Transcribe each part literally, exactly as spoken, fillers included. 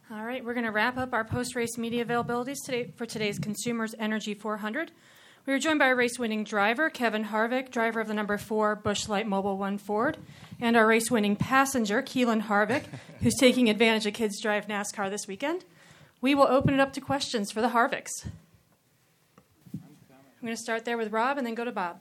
All right, we're going to wrap up our post-race media availabilities today for today's Consumers Energy four hundred. We are joined by our race-winning driver, Kevin Harvick, driver of the number four Busch Light Mobil one Ford, and our race-winning passenger, Keelan Harvick, who's taking advantage of Kids Drive NASCAR this weekend. We will open it up to questions for the Harvicks. I'm going to start there with Rob and then go to Bob.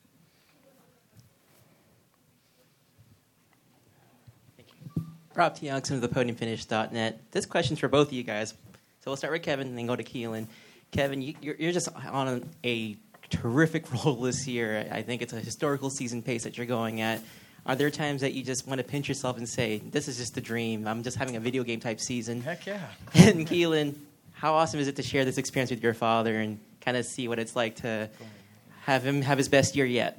Thank you. Rob Tiongson of the podium finish dot net. This question's for both of you guys. So we'll start with Kevin and then go to Keelan. Kevin, you, you're, you're just on a, a terrific roll this year. I think it's a historical season pace that you're going at. Are there times that you just want to pinch yourself and say, this is just a dream, I'm just having a video game type season? Heck yeah. And Keelan, how awesome is it to share this experience with your father and kind of see what it's like to have him have his best year yet?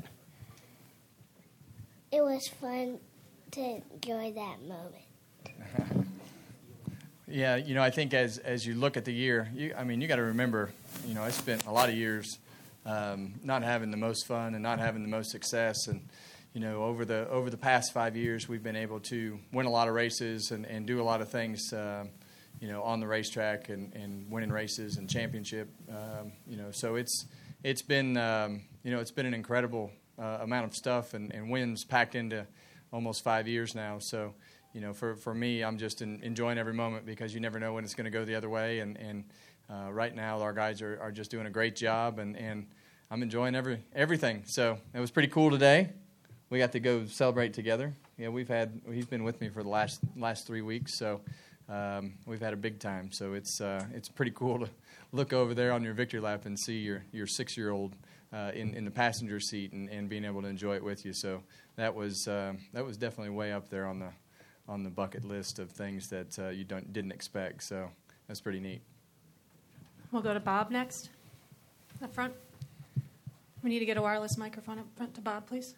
It was fun to enjoy that moment. Yeah, you know, I think as as you look at the year, you, I mean, you got to remember, you know, I spent a lot of years um, not having the most fun and not having the most success, and you know, over the over the past five years, we've been able to win a lot of races and, and do a lot of things, uh, you know, on the racetrack and, and winning races and championship, um, you know, so it's it's been um, you know it's been an incredible uh, amount of stuff and, and wins packed into almost five years now, so. You know, for, for me, I'm just in, enjoying every moment because you never know when it's going to go the other way. And, and uh, right now, our guys are, are just doing a great job, and, and I'm enjoying every everything. So it was pretty cool today. We got to go celebrate together. Yeah, we've had he's been with me for the last last three weeks, so um, we've had a big time. So it's uh, it's pretty cool to look over there on your victory lap and see your your six year old uh, in in the passenger seat and, and being able to enjoy it with you. So that was uh, that was definitely way up there on the. on the bucket list of things that uh, you don't didn't expect. So that's pretty neat. We'll go to Bob next. Up front. We need to get a wireless microphone up front to Bob, please.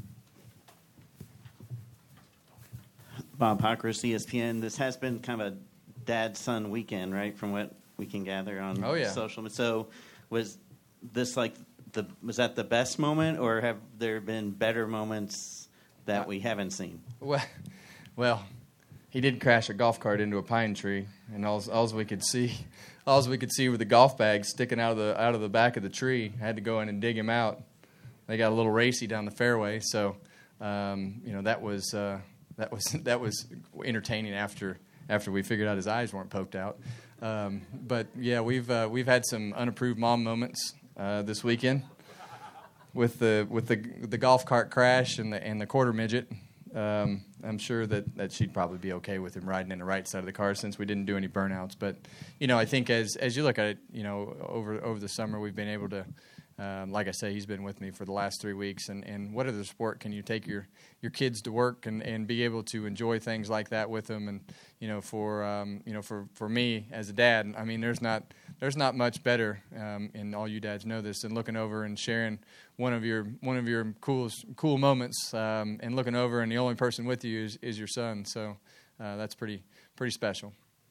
Bob Hawkers, E S P N. This has been kind of a dad-son weekend, right, from what we can gather on oh, yeah. social media. So was this like the was that the best moment, or have there been better moments that we haven't seen? Well, Well, he did crash a golf cart into a pine tree, and all all we could see, all we could see were the golf bags sticking out of the out of the back of the tree. I had to go in and dig him out. They got a little racy down the fairway, so um, you know that was uh, that was that was entertaining after after we figured out his eyes weren't poked out. Um, but yeah, we've uh, we've had some unapproved mom moments uh, this weekend with the with the the golf cart crash and the and the quarter midget. Um, I'm sure that, that she'd probably be okay with him riding in the right side of the car since we didn't do any burnouts. But, you know, I think as as you look at it, you know, over over the summer we've been able to, um, like I say, he's been with me for the last three weeks. And, and what other sport can you take your, your kids to work and, and be able to enjoy things like that with them? And, you know, for um, you know for, for me as a dad, I mean, there's not there's not much better, um, and all you dads know this, than looking over and sharing one of your one of your coolest cool moments, um, and looking over, and the only person with you is, is your son. So uh, that's pretty pretty special.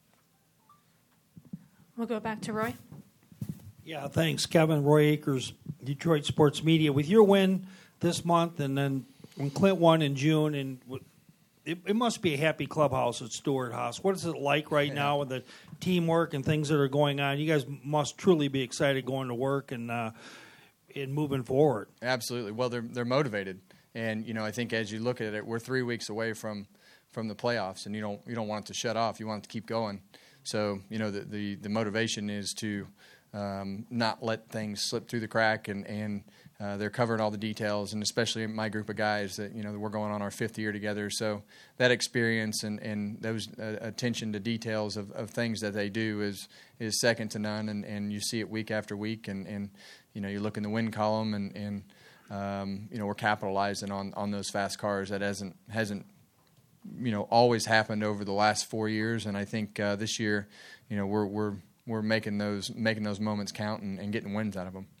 We'll go back to Roy. Yeah, thanks, Kevin. Roy Akers, Detroit Sports Media. With your win this month, and then when Clint won in June, and it, it must be a happy clubhouse at Stewart Haas. What is it like right yeah. now with the teamwork and things that are going on? You guys must truly be excited going to work and uh, and moving forward. Absolutely. Well, they're they're motivated, and you know I think as you look at it, we're three weeks away from, from the playoffs, and you don't you don't want it to shut off. You want it to keep going. So you know the the, the motivation is to um, not let things slip through the crack, and and uh, they're covering all the details, and especially my group of guys that you know we're going on our fifth year together. So that experience and and those uh, attention to details of, of things that they do is is second to none, and, and you see it week after week, and, and you know you look in the win column, and and um, you know we're capitalizing on, on those fast cars. That hasn't hasn't you know always happened over the last four years, and I think uh, this year you know we're we're we're making those making those moments count and, and getting wins out of them.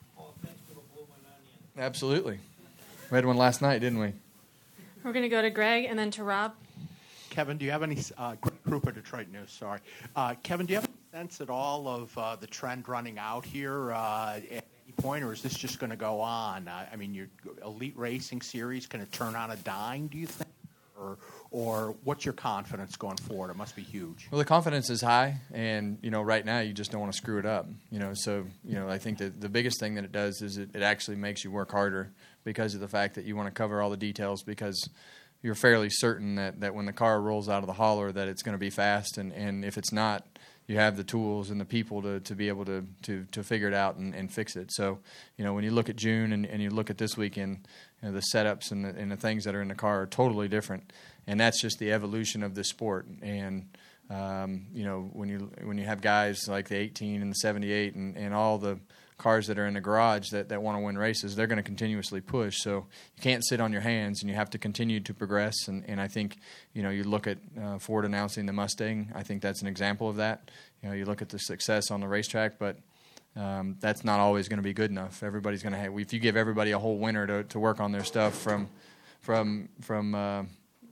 Absolutely. We had one last night, didn't we? We're going to go to Greg and then to Rob. Kevin, do you have any uh, – Greg Krupa, Detroit News, sorry. Uh, Kevin, do you have a sense at all of uh, the trend running out here uh, at any point, or is this just going to go on? Uh, I mean, your Elite Racing Series going to turn on a dime, do you think? or, or what's your confidence going forward? It must be huge. Well, the confidence is high, and you know, right now you just don't want to screw it up. You know, so you know, I think that the biggest thing that it does is it, it actually makes you work harder because of the fact that you want to cover all the details, because you're fairly certain that, that when the car rolls out of the hauler that it's going to be fast, and, and if it's not, you have the tools and the people to, to be able to, to, to figure it out and, and fix it. So, you know, when you look at June and, and you look at this weekend, you know, the setups and the, and the things that are in the car are totally different, and that's just the evolution of the sport. And um, you know, when you when you have guys like the eighteen and the seventy-eight and, and all the cars that are in the garage that, that want to win races, they're going to continuously push. So you can't sit on your hands, and you have to continue to progress. And, and I think, you know, you look at uh, Ford announcing the Mustang. I think that's an example of that. You know, you look at the success on the racetrack, but um, that's not always going to be good enough. Everybody's going to have. If you give everybody a whole winter to, to work on their stuff from from from. Uh,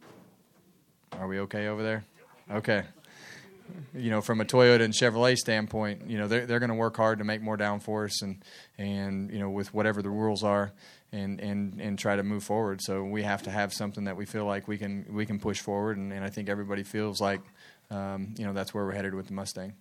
are we okay over there? Okay. You know, from a Toyota and Chevrolet standpoint, you know, they're, they're going to work hard to make more downforce and, and, you know, with whatever the rules are and, and, and try to move forward. So we have to have something that we feel like we can we can push forward, and, and I think everybody feels like, um, you know, that's where we're headed with the Mustang.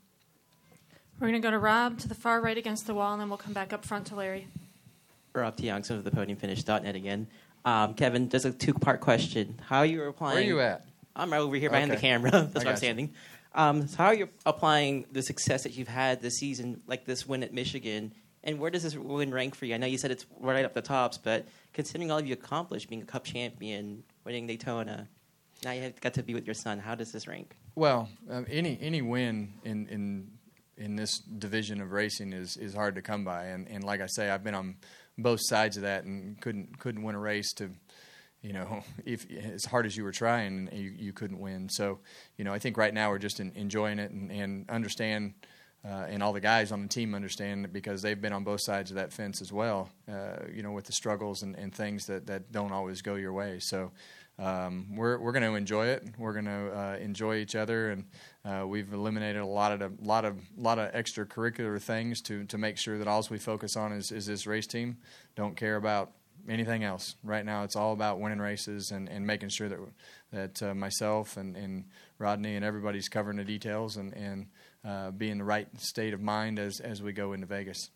We're going to go to Rob to the far right against the wall, and then we'll come back up front to Larry. Rob Tiongson of the podium finish dot net again. Um, Kevin, just a two-part question. How are you applying? Where are you at? I'm right over here behind Okay. the camera. That's I where I'm got standing. Um, so how are you applying the success that you've had this season, like this win at Michigan, and where does this win rank for you? I know you said it's right up the tops, but considering all you accomplished, being a Cup champion, winning Daytona, now you got to be with your son, how does this rank? Well, um, any any win in, in in this division of racing is, is hard to come by, and, and like I say, I've been on both sides of that and couldn't couldn't win a race to. You know, if as hard as you were trying, you, you couldn't win. So, you know, I think right now we're just in, enjoying it and, and understand, uh, and all the guys on the team understand, because they've been on both sides of that fence as well, uh, you know, with the struggles and, and things that, that don't always go your way. So um, we're we're going to enjoy it. We're going to uh, enjoy each other, and uh, we've eliminated a lot of a lot of lot of extracurricular things to, to make sure that all we focus on is, is this race team. Don't care about anything else. Right now it's all about winning races and, and making sure that that uh, myself and, and Rodney and everybody's covering the details and, and uh, be in the right state of mind as, as we go into Vegas.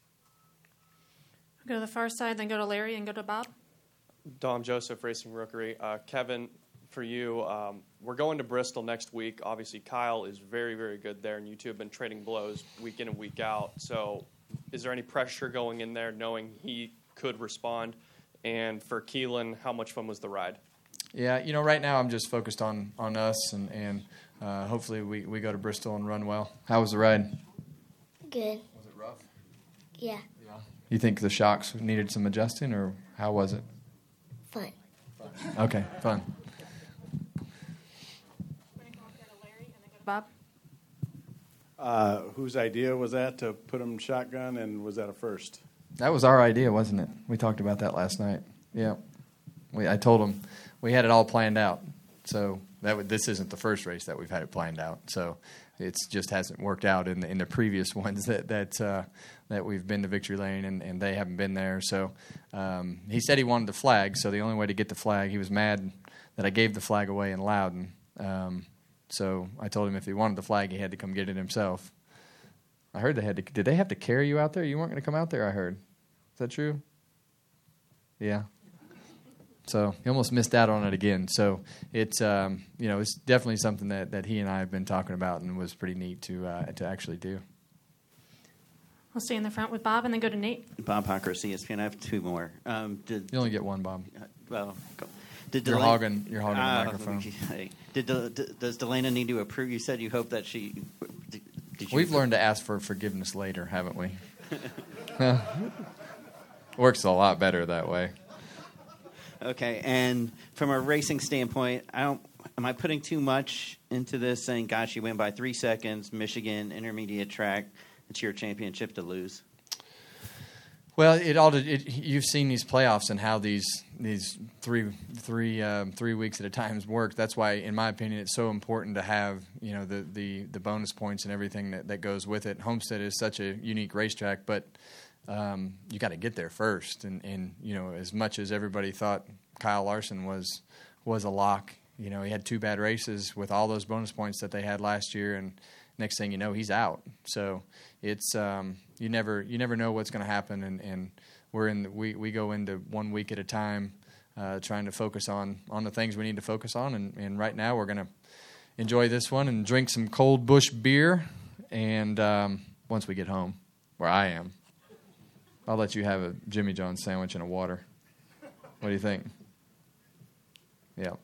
Go to the far side, then go to Larry, and go to Bob. Dom Joseph, Racing Rookery. Uh, Kevin, for you, um, we're going to Bristol next week. Obviously, Kyle is very, very good there, and you two have been trading blows week in and week out. So is there any pressure going in there knowing he could respond? And for Keelan, how much fun was the ride? Yeah, you know, right now I'm just focused on, on us, and, and uh, hopefully we, we go to Bristol and run well. How was the ride? Good. Was it rough? Yeah. Yeah. You think the shocks needed some adjusting, or how was it? Fun. Okay, fun. Bob? Uh, whose idea was that to put him shotgun, and was that a first? That was our idea, wasn't it? We talked about that last night. Yeah, we. I told him we had it all planned out. So that would, this isn't the first race that we've had it planned out. So it just hasn't worked out in the, in the previous ones that that uh, that we've been to Victory Lane and, and they haven't been there. So um, he said he wanted the flag. So the only way to get the flag, he was mad that I gave the flag away in Loudon. Um, so I told him if he wanted the flag, he had to come get it himself. I heard they had to. Did they have to carry you out there? You weren't going to come out there, I heard. Is that true? Yeah. So he almost missed out on it again. So it's um, you know it's definitely something that, that he and I have been talking about, and was pretty neat to uh, to actually do. We'll stay in the front with Bob, and then go to Nate. Bob Hocker, C S P N. I have two more. Um, did, You only get one, Bob. uh, well, go. Did You're Delana- hogging. You're hogging Ah, the microphone. okay. Did Del- d- does Delana need to approve? You said you hope that she. Did, did you We've learned to ask for forgiveness later, haven't we? Works a lot better that way. Okay, and from a racing standpoint, I don't. Am I putting too much into this? Saying, "Gosh, you went by three seconds, Michigan intermediate track. It's your championship to lose." Well, it all. It, you've seen these playoffs and how these these three three um, three weeks at a time work. That's why, in my opinion, it's so important to have you know the the, the bonus points and everything that, that goes with it. Homestead is such a unique racetrack, but um, you got to get there first. And, and you know, as much as everybody thought Kyle Larson was was a lock, you know, he had two bad races with all those bonus points that they had last year, and next thing you know, he's out. So it's um, you never you never know what's going to happen, and, and we're in the, we we go into one week at a time, uh, trying to focus on on the things we need to focus on, and, and right now we're going to enjoy this one and drink some cold Busch beer, and um, once we get home, where I am, I'll let you have a Jimmy John's sandwich and a water. What do you think? Yeah.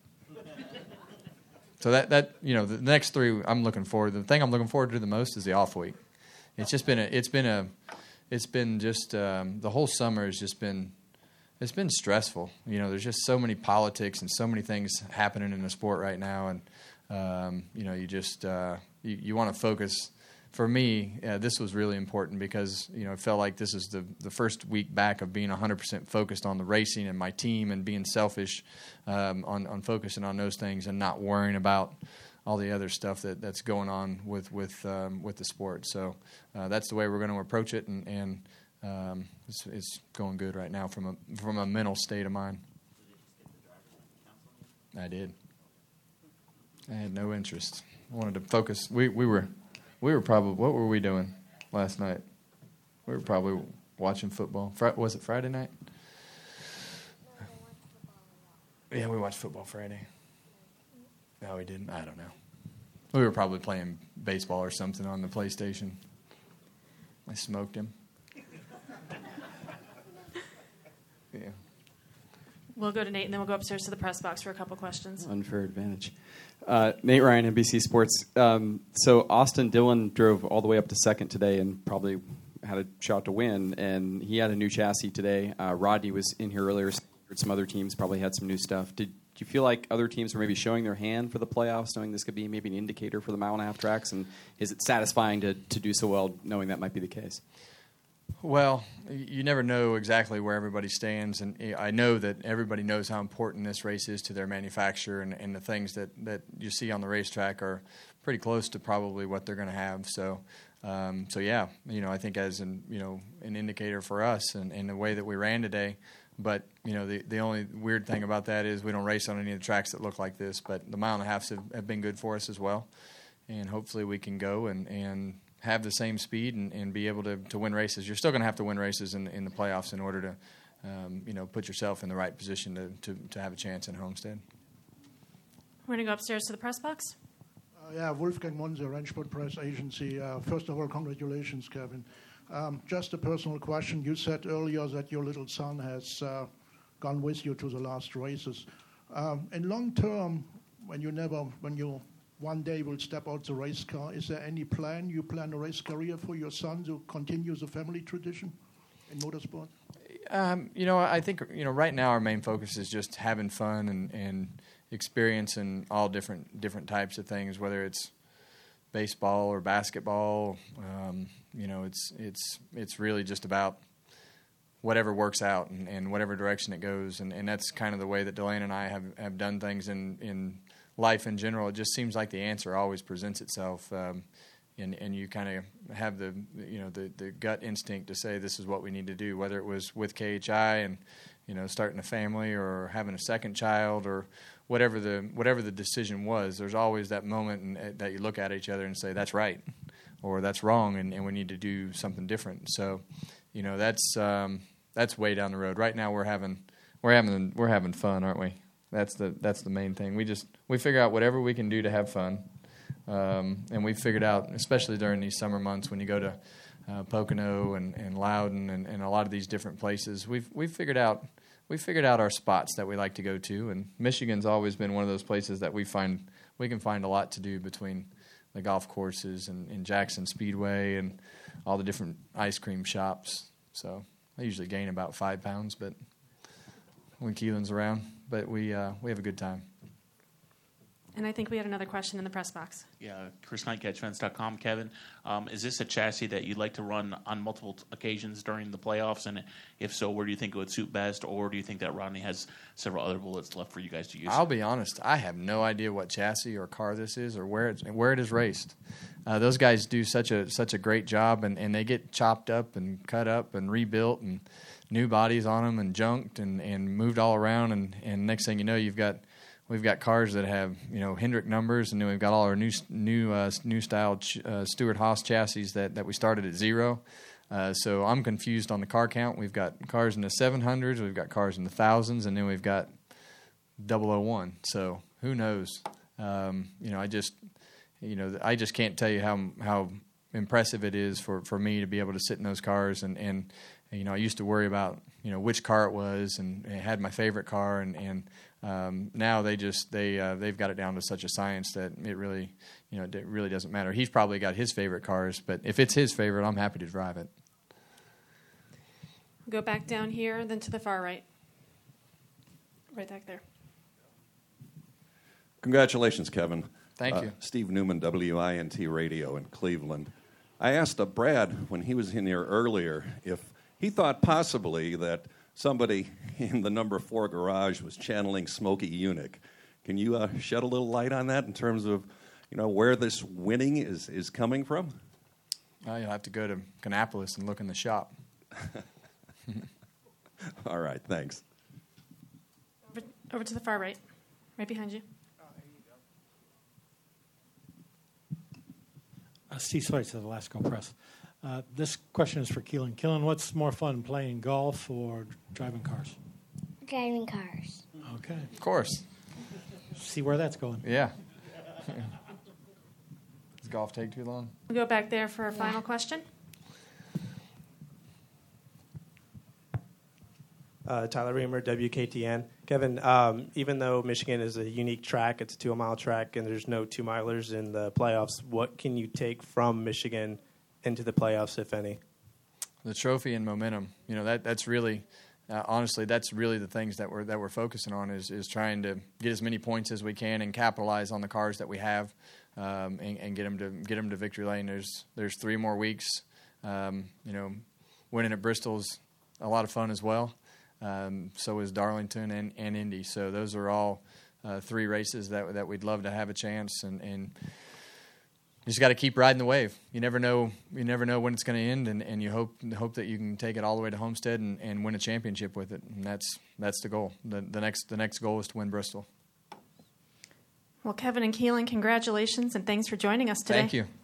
So that, that you know, the next three I'm looking forward. The thing I'm looking forward to the most is the off week. It's just been a, it's been a, it's been just um, the whole summer has just been, it's been stressful. You know, there's just so many politics and so many things happening in the sport right now, and um, you know, you just uh, you, you want to focus. For me, uh, this was really important because, you know, it felt like this is the, the first week back of being one hundred percent focused on the racing and my team and being selfish um, on, on focusing on those things and not worrying about all the other stuff that, that's going on with with um, with the sport. So uh, that's the way we're going to approach it, and, and um, it's, it's going good right now from a from a mental state of mind. I did. I had no interest. I wanted to focus. We we were. We were probably, what were we doing last night? We were probably watching football. Fri- was it Friday night? Yeah, we watched football Friday. No, we didn't. I don't know. We were probably playing baseball or something on the PlayStation. I smoked him. Yeah. We'll go to Nate, and then we'll go upstairs to the press box for a couple questions. Unfair advantage. Uh, Nate Ryan, N B C Sports. Um, so Austin Dillon drove all the way up to second today and probably had a shot to win, and he had a new chassis today. Uh, Rodney was in here earlier. Some other teams probably had some new stuff. Did you feel like other teams were maybe showing their hand for the playoffs, knowing this could be maybe an indicator for the mile and a half tracks? And is it satisfying to, to do so well, knowing that might be the case? Well, you never know exactly where everybody stands, and I know that everybody knows how important this race is to their manufacturer, and, and the things that, that you see on the racetrack are pretty close to probably what they're going to have. So, um, so yeah, you know, I think as an you know an indicator for us and, and the way that we ran today. But you know, the the only weird thing about that is we don't race on any of the tracks that look like this. But the mile and a halves have, have been good for us as well, and hopefully we can go and and. have the same speed and, and be able to, to win races. You're still going to have to win races in, in the playoffs in order to, um, you know, put yourself in the right position to, to, to have a chance in Homestead. We're going to go upstairs to the press box. Uh, yeah, Wolfgang Monse, Rennsport Press Agency. Uh, first of all, congratulations, Kevin. Um, just a personal question. You said earlier that your little son has uh, gone with you to the last races. Um, in long term, when you never, when you one day will step out the race car, is there any plan? You plan a race career for your son to continue the family tradition in motorsport? Um, you know, I think, you know, right now our main focus is just having fun and, and experiencing all different different types of things, whether it's baseball or basketball. Um, you know, it's it's it's really just about whatever works out and, and whatever direction it goes. And, and that's kind of the way that Delaney and I have, have done things in, in life in general. It just seems like the answer always presents itself, um, and and you kind of have the you know the, the gut instinct to say this is what we need to do. Whether it was with K H I and you know starting a family or having a second child or whatever the whatever the decision was, there's always that moment in, that you look at each other and say that's right or that's wrong, and, and we need to do something different. So, you know that's um, that's way down the road. Right now we're having we're having we're having fun, aren't we? That's the that's the main thing. We just we figure out whatever we can do to have fun, um, and we figured out, especially during these summer months when you go to uh, Pocono and, and Loudon and, and a lot of these different places, we've we've figured out we figured out our spots that we like to go to. And Michigan's always been one of those places that we find we can find a lot to do between the golf courses and, and Jackson Speedway and all the different ice cream shops. So I usually gain about five pounds, but when Keelan's around. But we uh, we have a good time. And I think we had another question in the press box. Yeah, Chris Knight, catch fence dot com. Kevin, um, is this a chassis that you'd like to run on multiple t- occasions during the playoffs? And if so, where do you think it would suit best? Or do you think that Rodney has several other bullets left for you guys to use? I'll be honest. I have no idea what chassis or car this is or where it's, where it is raced. Uh, those guys do such a such a great job, and, and they get chopped up and cut up and rebuilt and new bodies on them and junked and, and moved all around. And, and next thing you know, you've got we've got cars that have you know Hendrick numbers, and then we've got all our new new uh, new style ch- uh, Stewart-Haas chassis that, that we started at zero. Uh, so I'm confused on the car count. We've got cars in the seven hundreds, we've got cars in the thousands, and then we've got double oh one. So who knows? Um, you know, I just you know I just can't tell you how how impressive it is for, for me to be able to sit in those cars, and, and you know I used to worry about you know which car it was, and I had my favorite car, and, and um, now they just they uh, they've got it down to such a science that it really you know it really doesn't matter. He's probably got his favorite cars, but if it's his favorite, I'm happy to drive it. Go back down here, then to the far right. Right back there. Congratulations, Kevin. Thank uh, you. Steve Newman, W I N T Radio in Cleveland. I asked uh, Brad when he was in here earlier if he thought possibly that somebody in the number four garage was channeling Smokey Yunick. Can you uh, shed a little light on that in terms of, you know, where this winning is, is coming from? Well, you'll have to go to Kannapolis and look in the shop. All right, thanks. Over, over to the far right, right behind you. Uh, Steve Sweitz of the Lasco Press. Uh, this question is for Keelan. Keelan, what's more fun, playing golf or driving cars? Driving cars. Okay. Of course. See where that's going. Yeah. Does golf take too long? We'll go back there for a final question. Uh, Tyler Reamer, W K T N. Kevin, um, even though Michigan is a unique track, it's a two-mile track, and there's no two-milers in the playoffs, what can you take from Michigan into the playoffs, if any? The trophy and momentum. You know, that that's really, uh, honestly, that's really the things that we're that we're focusing on is is trying to get as many points as we can and capitalize on the cars that we have, um, and, and get them to get them to victory lane. There's there's three more weeks. Um, you know, winning at Bristol's a lot of fun as well. Um, so is Darlington and, and Indy. So those are all uh, three races that that we'd love to have a chance, and, and you just got to keep riding the wave. You never know you never know when it's going to end, and, and you hope hope that you can take it all the way to Homestead and, and win a championship with it. And that's that's the goal. The, the next the next goal is to win Bristol. Well, Kevin and Keelan, congratulations and thanks for joining us today. Thank you.